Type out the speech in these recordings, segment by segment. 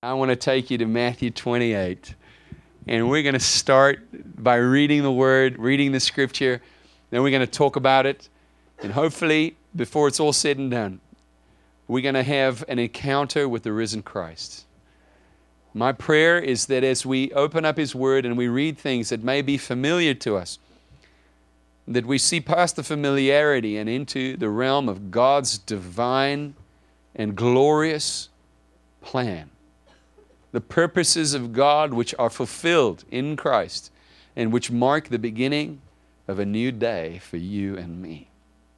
I want to take you to Matthew 28. And we're going to start by reading the Word, reading the Scripture. Then we're going to talk about it. And hopefully, before it's all said and done, we're going to have an encounter with the risen Christ. My prayer is that as we open up His Word and we read things that may be familiar to us, that we see past the familiarity and into the realm of God's divine and glorious plan. The purposes of God which are fulfilled in Christ and which mark the beginning of a new day for you and me.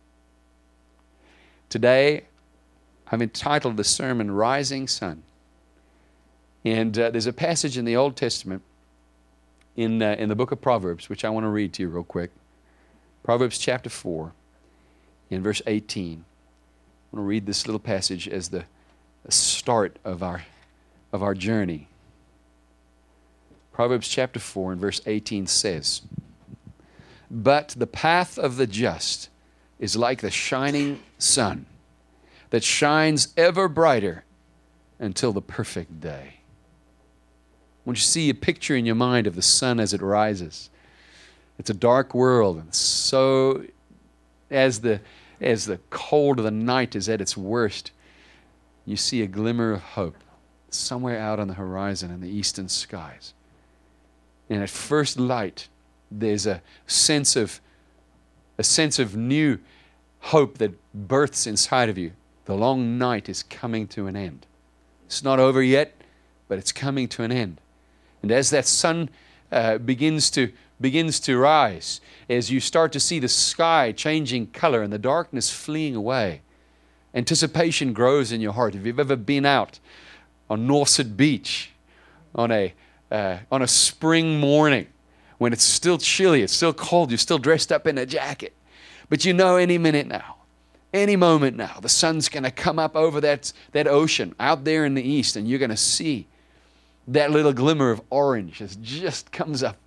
Today, I've entitled the sermon, Rising Sun. And there's a passage in the Old Testament in the book of Proverbs, which I want to read to you real quick. Proverbs chapter 4, in verse 18. I want to read this little passage as the start of our journey. Proverbs chapter 4 and verse 18 says, "But the path of the just is like the shining sun that shines ever brighter until the perfect day." When you see a picture in your mind of the sun as it rises, it's a dark world, and so as the cold of the night is at its worst, you see a glimmer of hope somewhere out on the horizon in the eastern skies. And at first light, there's a sense of new hope that births inside of you. The long night is coming to an end. It's not over yet, but it's coming to an end. And as that sun begins to rise, as you start to see the sky changing color and the darkness fleeing away, anticipation grows in your heart. If you've ever been out on Nauset Beach on a spring morning when it's still chilly, it's still cold, you're still dressed up in a jacket, but you know any minute now, any moment now, the sun's going to come up over that ocean out there in the east, and you're going to see that little glimmer of orange as just comes up.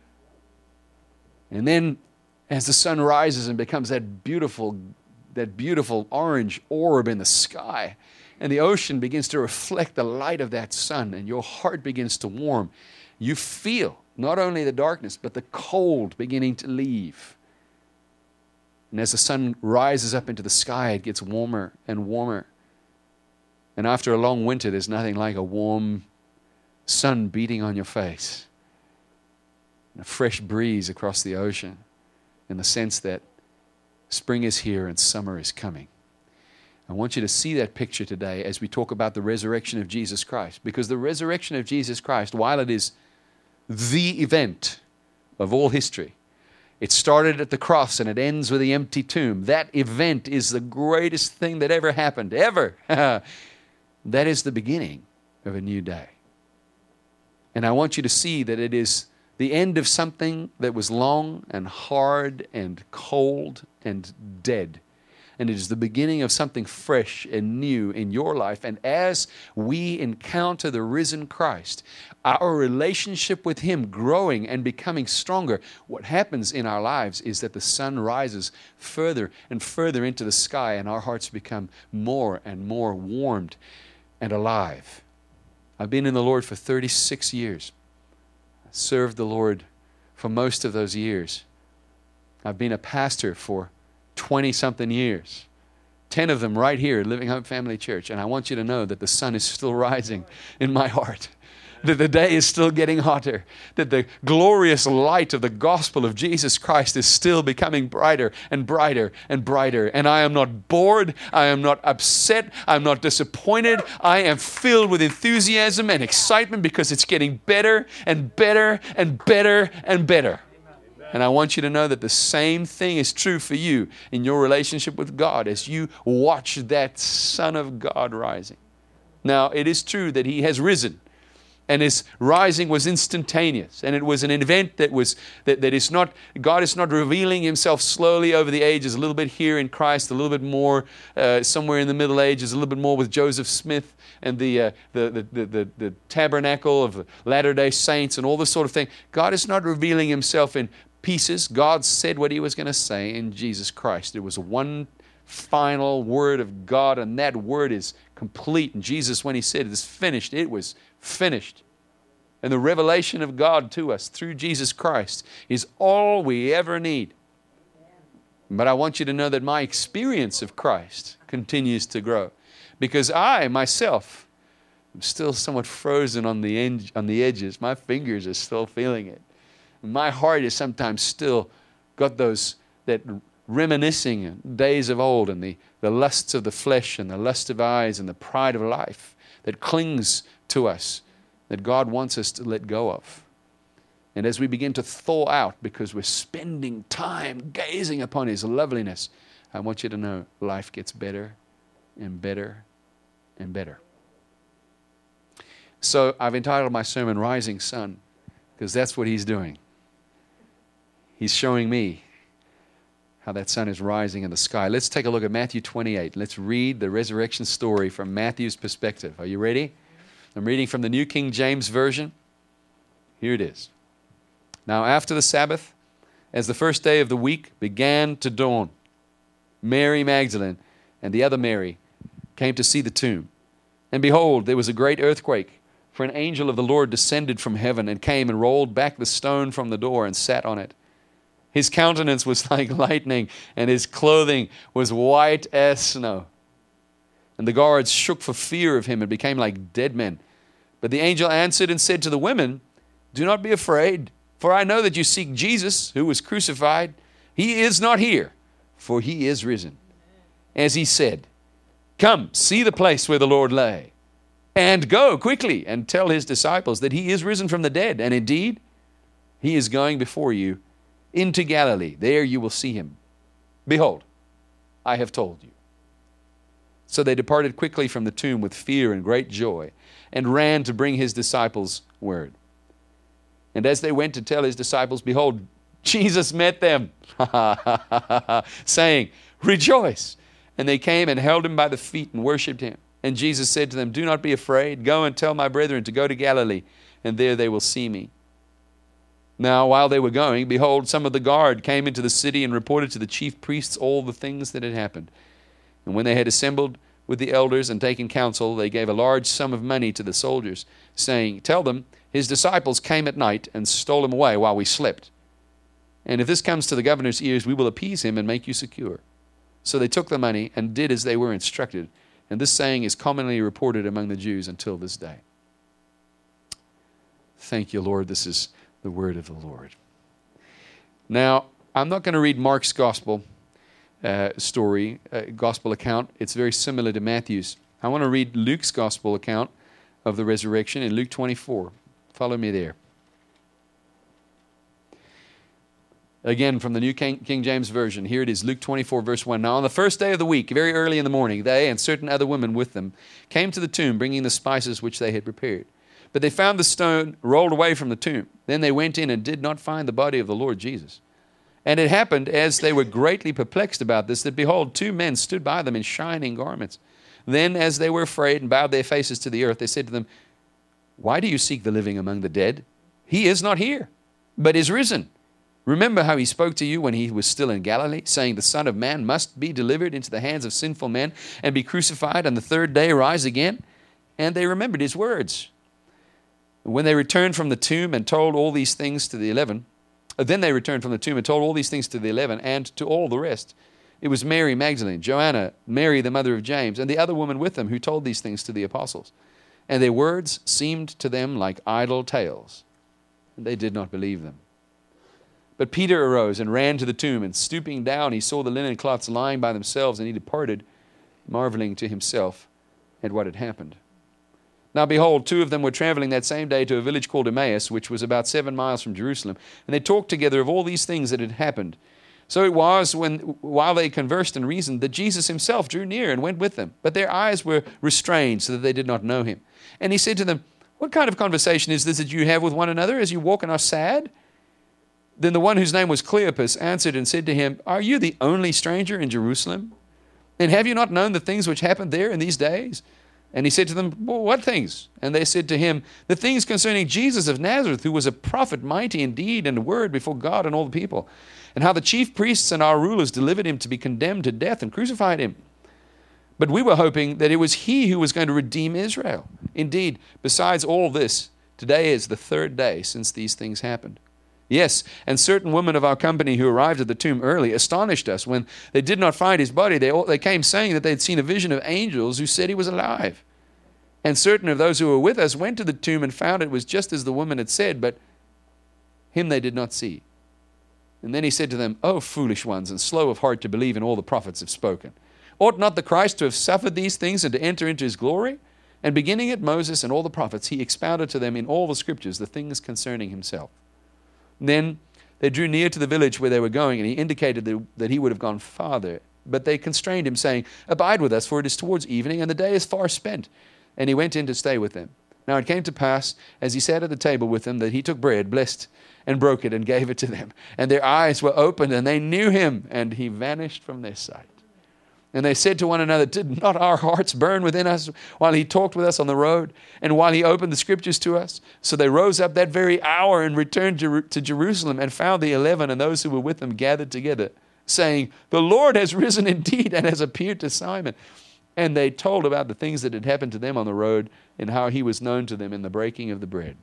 And then as the sun rises and becomes that beautiful orange orb in the sky, and the ocean begins to reflect the light of that sun, and your heart begins to warm, you feel not only the darkness, but the cold beginning to leave. And as the sun rises up into the sky, it gets warmer and warmer. And after a long winter, there's nothing like a warm sun beating on your face, and a fresh breeze across the ocean, in the sense that spring is here and summer is coming. I want you to see that picture today as we talk about the resurrection of Jesus Christ, because the resurrection of Jesus Christ, while it is the event of all history, it started at the cross and it ends with the empty tomb. That event is the greatest thing that ever happened, ever. That is the beginning of a new day. And I want you to see that it is the end of something that was long and hard and cold and dead. And it is the beginning of something fresh and new in your life. And as we encounter the risen Christ, our relationship with Him growing and becoming stronger, what happens in our lives is that the sun rises further and further into the sky, and our hearts become more and more warmed and alive. I've been in the Lord for 36 years. I served the Lord for most of those years. I've been a pastor for 20-something years. 10 of them right here at Living Hope Family Church. And I want you to know that the sun is still rising in my heart. That the day is still getting hotter. That the glorious light of the gospel of Jesus Christ is still becoming brighter and brighter and brighter. And I am not bored. I am not upset. I'm not disappointed. I am filled with enthusiasm and excitement because it's getting better and better and better and better. And I want you to know that the same thing is true for you in your relationship with God as you watch that Son of God rising. Now, it is true that He has risen, and His rising was instantaneous, and it was an event that is not, God is not revealing Himself slowly over the ages, a little bit here in Christ, a little bit more somewhere in the Middle Ages, a little bit more with Joseph Smith and the tabernacle of Latter-day Saints and all this sort of thing. God is not revealing Himself in pieces. God said what He was going to say in Jesus Christ. It was one final word of God, and that word is complete. And Jesus, when he said it is finished, it was finished. And the revelation of God to us through Jesus Christ is all we ever need. But I want you to know that my experience of Christ continues to grow, because I myself am still somewhat frozen on the edges. My fingers are still feeling it. My heart is sometimes still got that reminiscing days of old, and the lusts of the flesh and the lust of eyes and the pride of life that clings to us, that God wants us to let go of. And as we begin to thaw out because we're spending time gazing upon His loveliness, I want you to know life gets better and better and better. So I've entitled my sermon, Rising Sun, because that's what He's doing. He's showing me how that sun is rising in the sky. Let's take a look at Matthew 28. Let's read the resurrection story from Matthew's perspective. Are you ready? I'm reading from the New King James Version. Here it is. Now after the Sabbath, as the first day of the week began to dawn, Mary Magdalene and the other Mary came to see the tomb. And behold, there was a great earthquake, for an angel of the Lord descended from heaven and came and rolled back the stone from the door and sat on it. His countenance was like lightning, and his clothing was white as snow. And the guards shook for fear of him and became like dead men. But the angel answered and said to the women, "Do not be afraid, for I know that you seek Jesus, who was crucified. He is not here, for he is risen, as he said. Come, see the place where the Lord lay, and go quickly and tell his disciples that he is risen from the dead. And indeed, he is going before you into Galilee. There you will see him. Behold, I have told you." So they departed quickly from the tomb with fear and great joy, and ran to bring his disciples word. And as they went to tell his disciples, behold, Jesus met them, saying, "Rejoice." And they came and held him by the feet and worshipped him. And Jesus said to them, "Do not be afraid. Go and tell my brethren to go to Galilee, and there they will see me." Now, while they were going, behold, some of the guard came into the city and reported to the chief priests all the things that had happened. And when they had assembled with the elders and taken counsel, they gave a large sum of money to the soldiers, saying, "Tell them, his disciples came at night and stole him away while we slept. And if this comes to the governor's ears, we will appease him and make you secure." So they took the money and did as they were instructed. And this saying is commonly reported among the Jews until this day. Thank you, Lord. This is the word of the Lord. Now, I'm not going to read Mark's gospel gospel account. It's very similar to Matthew's. I want to read Luke's gospel account of the resurrection in Luke 24. Follow me there. Again, from the New King James Version. Here it is, Luke 24, verse 1. Now on the first day of the week, very early in the morning, they and certain other women with them came to the tomb, bringing the spices which they had prepared. But they found the stone rolled away from the tomb. Then they went in and did not find the body of the Lord Jesus. And it happened, as they were greatly perplexed about this, that behold, two men stood by them in shining garments. Then, as they were afraid and bowed their faces to the earth, they said to them, "Why do you seek the living among the dead? He is not here, but is risen. Remember how he spoke to you when he was still in Galilee, saying, the Son of Man must be delivered into the hands of sinful men and be crucified, and the third day rise again." And they remembered his words. When they returned from the tomb and told all these things to the 11, then they returned from the tomb and told all these things to the 11 and to all the rest. It was Mary Magdalene, Joanna, Mary the mother of James, and the other woman with them who told these things to the apostles. And their words seemed to them like idle tales, and they did not believe them. But Peter arose and ran to the tomb, and stooping down, he saw the linen cloths lying by themselves, and he departed, marveling to himself at what had happened. Now behold, two of them were traveling that same day to a village called Emmaus, which was about 7 miles from Jerusalem, and they talked together of all these things that had happened. So it was, while they conversed and reasoned, that Jesus himself drew near and went with them. But their eyes were restrained, so that they did not know him. And he said to them, "What kind of conversation is this that you have with one another as you walk and are sad?" Then the one whose name was Cleopas answered and said to him, "Are you the only stranger in Jerusalem? And have you not known the things which happened there in these days?" And he said to them, well, what things? And they said to him, the things concerning Jesus of Nazareth, who was a prophet, mighty in deed and word before God and all the people, and how the chief priests and our rulers delivered him to be condemned to death and crucified him. But we were hoping that it was he who was going to redeem Israel. Indeed, besides all this, today is the third day since these things happened. Yes, and certain women of our company who arrived at the tomb early astonished us when they did not find his body. They came saying that they had seen a vision of angels who said he was alive. And certain of those who were with us went to the tomb and found it was just as the woman had said, but him they did not see. And then he said to them, O foolish ones, and slow of heart to believe in all the prophets have spoken. Ought not the Christ to have suffered these things and to enter into his glory? And beginning at Moses and all the prophets, he expounded to them in all the scriptures the things concerning himself. Then they drew near to the village where they were going, and he indicated that he would have gone farther. But they constrained him, saying, Abide with us, for it is towards evening, and the day is far spent. And he went in to stay with them. Now it came to pass, as he sat at the table with them, that he took bread, blessed, and broke it, and gave it to them. And their eyes were opened, and they knew him, and he vanished from their sight. And they said to one another, Did not our hearts burn within us while he talked with us on the road, and while he opened the scriptures to us? So they rose up that very hour and returned to Jerusalem, and found the 11 and those who were with them gathered together, saying, The Lord has risen indeed, and has appeared to Simon. And they told about the things that had happened to them on the road, and how he was known to them in the breaking of the bread.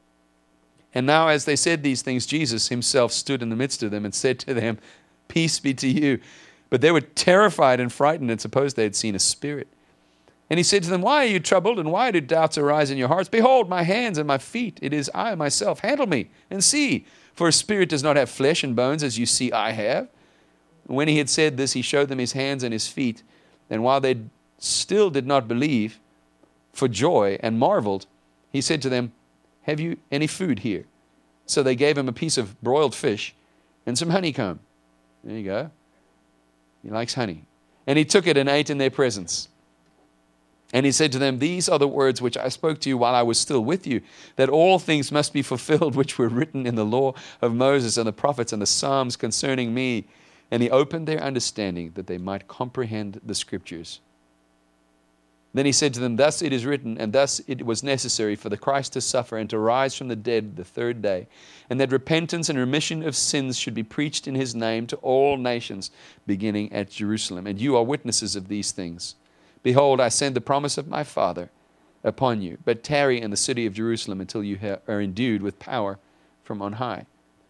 And now as they said these things, Jesus himself stood in the midst of them and said to them, Peace be to you. But they were terrified and frightened and supposed they had seen a spirit. And he said to them, Why are you troubled, and why do doubts arise in your hearts? Behold, my hands and my feet, it is I myself. Handle me and see, for a spirit does not have flesh and bones, as you see I have. And when he had said this, he showed them his hands and his feet. And while they still did not believe for joy and marveled, he said to them, Have you any food here? So they gave him a piece of broiled fish and some honeycomb. There you go. He likes honey. And he took it and ate in their presence. And he said to them, These are the words which I spoke to you while I was still with you, that all things must be fulfilled which were written in the law of Moses and the prophets and the Psalms concerning me. And he opened their understanding that they might comprehend the scriptures. Then he said to them, Thus it is written, and thus it was necessary for the Christ to suffer and to rise from the dead the third day, and that repentance and remission of sins should be preached in his name to all nations, beginning at Jerusalem. And you are witnesses of these things. Behold, I send the promise of my Father upon you, but tarry in the city of Jerusalem until you are endued with power from on high.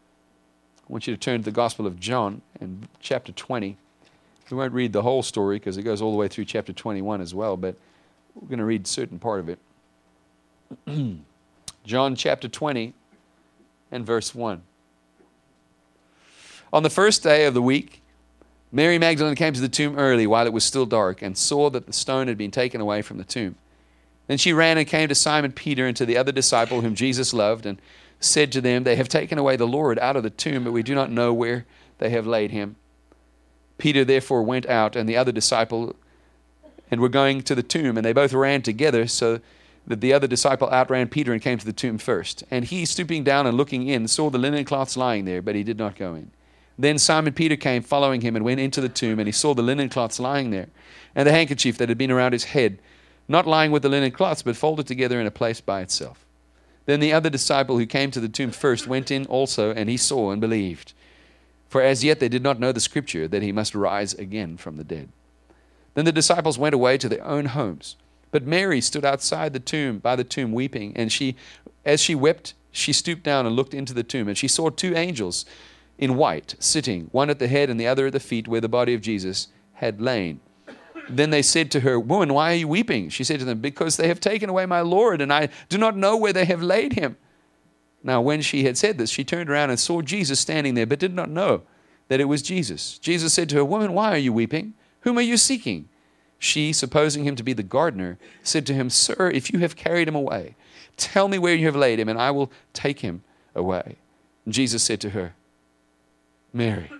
I want you to turn to the Gospel of John in chapter 20. We won't read the whole story because it goes all the way through chapter 21 as well, but we're going to read a certain part of it. John chapter 20 and verse 1. On the first day of the week, Mary Magdalene came to the tomb early while it was still dark and saw that the stone had been taken away from the tomb. Then she ran and came to Simon Peter and to the other disciple whom Jesus loved and said to them, They have taken away the Lord out of the tomb, but we do not know where they have laid him. Peter therefore went out and the other disciple and were going to the tomb, and they both ran together, so that the other disciple outran Peter and came to the tomb first. And he, stooping down and looking in, saw the linen cloths lying there, but he did not go in. Then Simon Peter came following him and went into the tomb, and he saw the linen cloths lying there, and the handkerchief that had been around his head, not lying with the linen cloths, but folded together in a place by itself. Then the other disciple who came to the tomb first went in also, and he saw and believed. For as yet they did not know the scripture, that he must rise again from the dead. Then the disciples went away to their own homes. But Mary stood outside the tomb, by the tomb, weeping. And as she wept, she stooped down and looked into the tomb. And she saw two angels in white sitting, one at the head and the other at the feet, where the body of Jesus had lain. Then they said to her, Woman, why are you weeping? She said to them, Because they have taken away my Lord, and I do not know where they have laid him. Now when she had said this, she turned around and saw Jesus standing there, but did not know that it was Jesus. Jesus said to her, Woman, why are you weeping? Whom are you seeking? She, supposing him to be the gardener, said to him, Sir, if you have carried him away, tell me where you have laid him, and I will take him away. And Jesus said to her, Mary.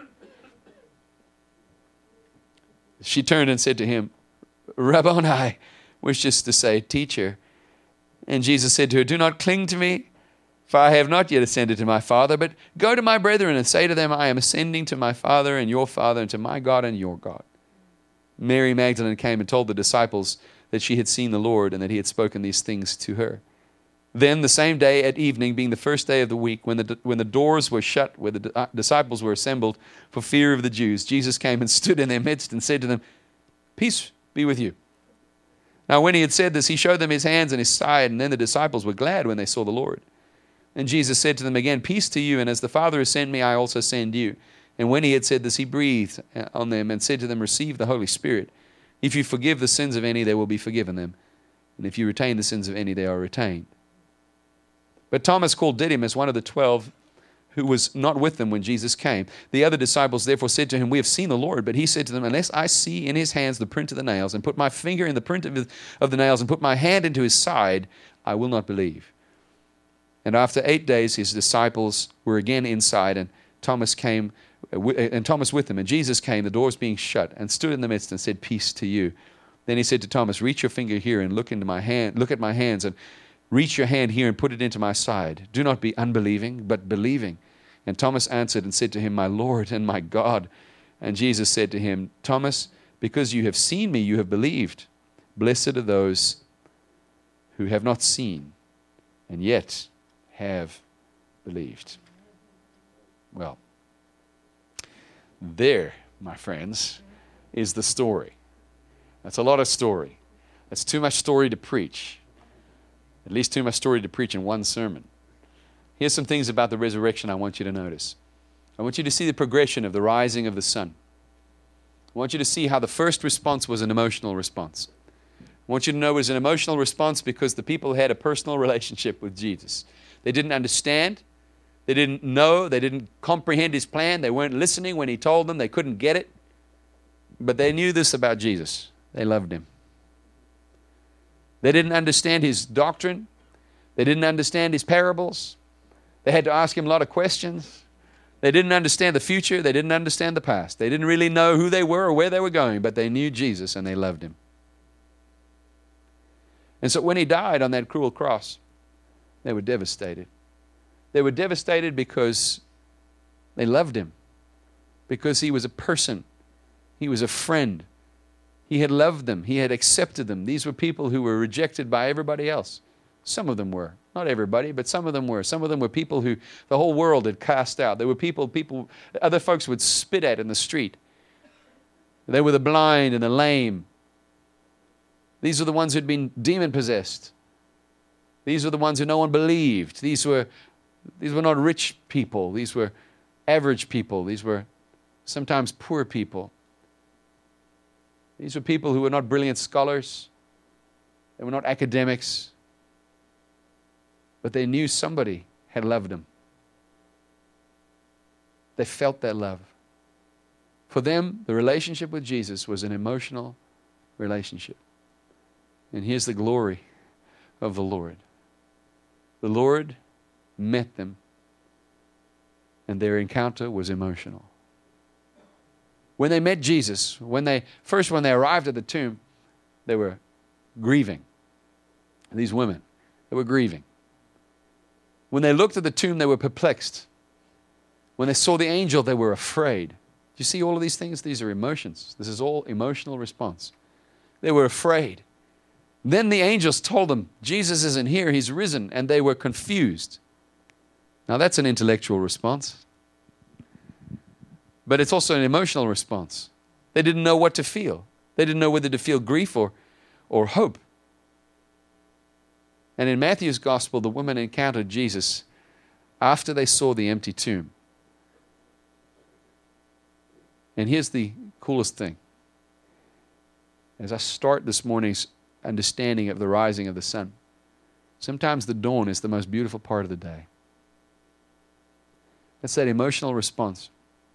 She turned and said to him, Rabboni, which is to say, Teacher. And Jesus said to her, Do not cling to me, for I have not yet ascended to my Father, but go to my brethren and say to them, I am ascending to my Father and your Father, and to my God and your God. Mary Magdalene came and told the disciples that she had seen the Lord and that he had spoken these things to her. Then the same day at evening, being the first day of the week, when the doors were shut, where the disciples were assembled for fear of the Jews, Jesus came and stood in their midst and said to them, "Peace be with you." Now when he had said this, he showed them his hands and his side, and then the disciples were glad when they saw the Lord. And Jesus said to them again, "Peace to you, and as the Father has sent me, I also send you." And when he had said this, he breathed on them and said to them, "Receive the Holy Spirit. If you forgive the sins of any, they will be forgiven them. And if you retain the sins of any, they are retained." But Thomas, called Didymus, one of the 12, who was not with them when Jesus came. The other disciples therefore said to him, "We have seen the Lord." But he said to them, "Unless I see in his hands the print of the nails, and put my finger in the print of the nails, and put my hand into his side, I will not believe." And after 8 days, his disciples were again inside, and Thomas with them. And Jesus came, the doors being shut, and stood in the midst and said, "Peace to you." Then he said to Thomas, "Reach your finger here and look at my hands, and reach your hand here and put it into my side. Do not be unbelieving, but believing." And Thomas answered and said to him, "My Lord and my God." And Jesus said to him, "Thomas, because you have seen me, you have believed. Blessed are those who have not seen and yet have believed." Well, there, my friends, is the story. That's a lot of story. That's too much story to preach. At least too much story to preach in one sermon. Here's some things about the resurrection I want you to notice. I want you to see the progression of the rising of the sun. I want you to see how the first response was an emotional response. I want you to know it was an emotional response because the people had a personal relationship with Jesus. They didn't understand. They didn't know. They didn't comprehend his plan. They weren't listening when he told them. They couldn't get it. But they knew this about Jesus. They loved him. They didn't understand his doctrine. They didn't understand his parables. They had to ask him a lot of questions. They didn't understand the future. They didn't understand the past. They didn't really know who they were or where they were going, but they knew Jesus and they loved him. And so when he died on that cruel cross, they were devastated. They were devastated because they loved him, because he was a person. He was a friend. He had loved them. He had accepted them. These were people who were rejected by everybody else. Some of them were. Not everybody, but some of them were. Some of them were people who the whole world had cast out. There were people other folks would spit at in the street. They were the blind and the lame. These were the ones who'd been demon-possessed. These were the ones who no one believed. These were not rich people. These were average people. These were sometimes poor people. These were people who were not brilliant scholars. They were not academics. But they knew somebody had loved them. They felt that love. For them, the relationship with Jesus was an emotional relationship. And here's the glory of the Lord. The Lord met them, and their encounter was emotional. When they met Jesus, when they arrived at the tomb, they were grieving. These women, they were grieving. When they looked at the tomb, they were perplexed. When they saw the angel, they were afraid. Do you see all of these things? These are emotions. This is all emotional response. They were afraid. Then the angels told them, Jesus isn't here, he's risen, and they were confused. Now that's an intellectual response. But it's also an emotional response. They didn't know what to feel. They didn't know whether to feel grief or hope. And in Matthew's gospel, the women encountered Jesus after they saw the empty tomb. And here's the coolest thing. As I start this morning's understanding of the rising of the sun, sometimes the dawn is the most beautiful part of the day. That's that emotional response.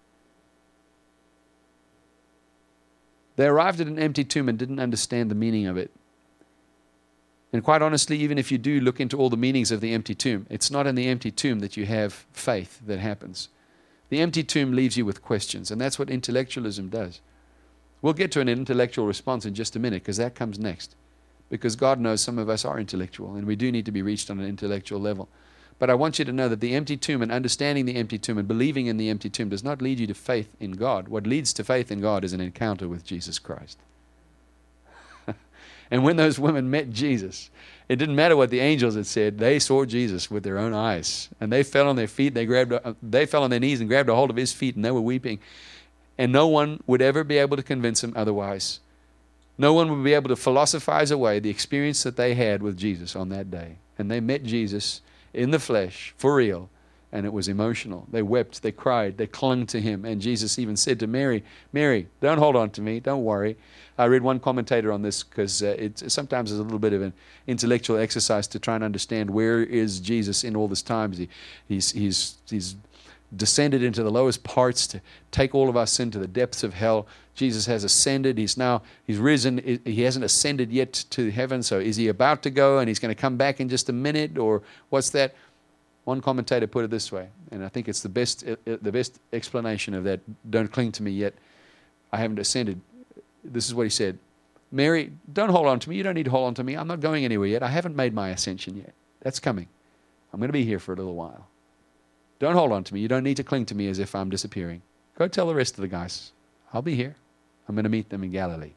They arrived at an empty tomb and didn't understand the meaning of it. And quite honestly, even if you do look into all the meanings of the empty tomb, it's not in the empty tomb that you have faith that happens. The empty tomb leaves you with questions, and that's what intellectualism does. We'll get to an intellectual response in just a minute, because that comes next. Because God knows some of us are intellectual, and we do need to be reached on an intellectual level. But I want you to know that the empty tomb and understanding the empty tomb and believing in the empty tomb does not lead you to faith in God. What leads to faith in God is an encounter with Jesus Christ. And when those women met Jesus, it didn't matter what the angels had said. They saw Jesus with their own eyes. And they fell on their feet. They fell on their knees and grabbed a hold of his feet, and they were weeping. And no one would ever be able to convince them otherwise. No one would be able to philosophize away the experience that they had with Jesus on that day. And they met Jesus in the flesh, for real. And it was emotional. They wept, they cried, they clung to him. And Jesus even said to Mary, Mary, don't hold on to me, don't worry. I read one commentator on this because it sometimes is a little bit of an intellectual exercise to try and understand where is Jesus in all this time. He's descended into the lowest parts to take all of us into the depths of hell. Jesus has ascended. He's risen. He hasn't ascended yet to heaven. So is he about to go and he's going to come back in just a minute, or what's that? One commentator put it this way, and I think it's the best explanation of that. Don't cling to me yet. I haven't ascended. This is what he said. Mary, don't hold on to me. You don't need to hold on to me. I'm not going anywhere yet. I haven't made my ascension yet. That's coming. I'm going to be here for a little while. Don't hold on to me. You don't need to cling to me as if I'm disappearing. Go tell the rest of the guys. I'll be here. I'm going to meet them in Galilee.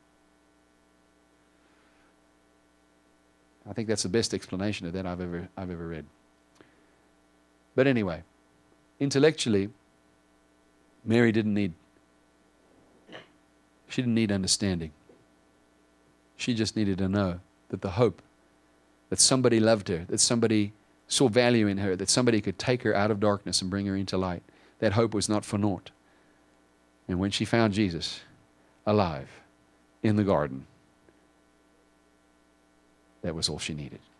I think that's the best explanation of that I've ever read. But anyway, intellectually, Mary didn't need understanding. She just needed to know that the hope that somebody loved her, that somebody saw value in her, that somebody could take her out of darkness and bring her into light, that hope was not for naught. And when she found Jesus alive in the garden, that was all she needed.